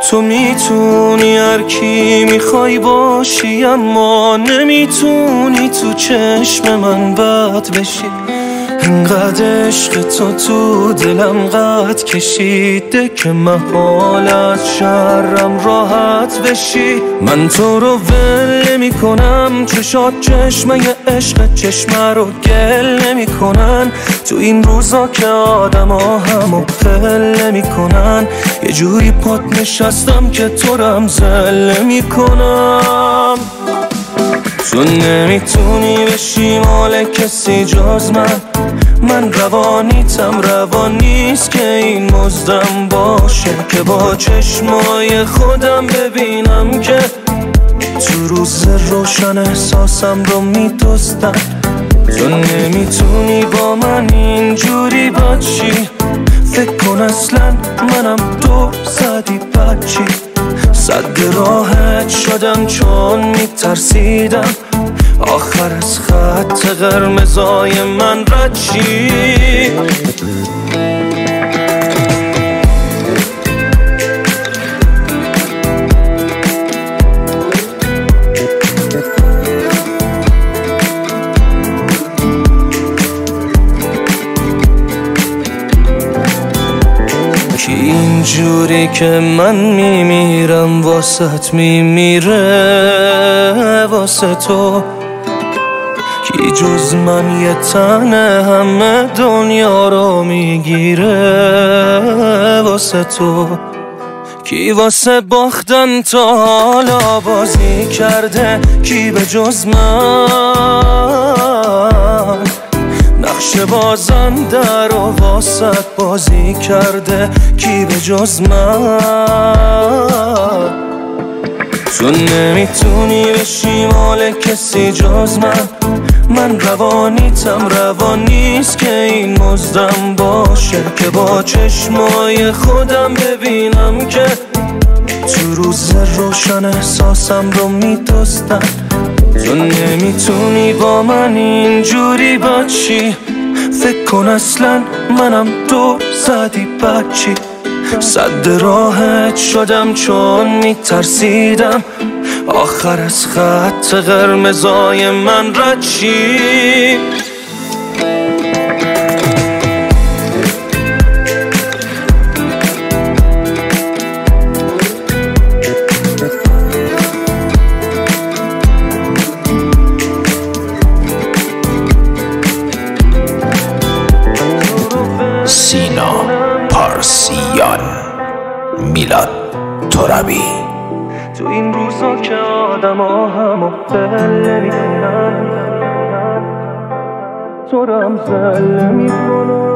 تو میتونی هر کی میخوای باشی، اما نمیتونی تو چشم من بد بشی. اینقدر عشق تو دلم قد کشیده که محال از شرم راحت بشی. من تو رو ول نمی کنم، چشات چشمه عشق، چشمه رو گل نمی کنن. تو این روزا که آدم ها همو پل نمی کنن، یه جوری پات نشستم که تو رم زل نمی کنم. تو نمیتونی بشی مال کسی جز من روانیتم روان نیست که این مزدم باشه، که با چشمای خودم ببینم که تو روز روشن احساسم رو میدزدن. تو نمیتونی با من اینجوری باشی، فکر کن اصلا منم تو زدی بچی. صد راحت شدم چون میترسیدم آخر از خط قرمزای من رد شی. کی اینجوری که من میمیرم واسط میمیره واسه تو، کی جز من یه تنه همه دنیا رو میگیره واسه تو. کی واسه باختن تا حالا بازی کرده، کی به جز من نقش بازنده رو واسط بازی کرده، کی به جز من. تو نمیتونی بشی مال کسی جز من روانیتم روان نیست که این مزدم باشه، که با چشمای خودم ببینم که تو روز روشن احساسم رو میدزدن. تو نمیتونی با من اینجوری باشی، فکر کن اصلا منم تو زدی بچی. صد راحت شدم چون میترسیدم آخر از خط قرمزای من رد شی. سینا پارسیان، میلاد ترابی. تو این روزا که آدم ها همو دل نمی کنن، تو رم زل نمی کنن.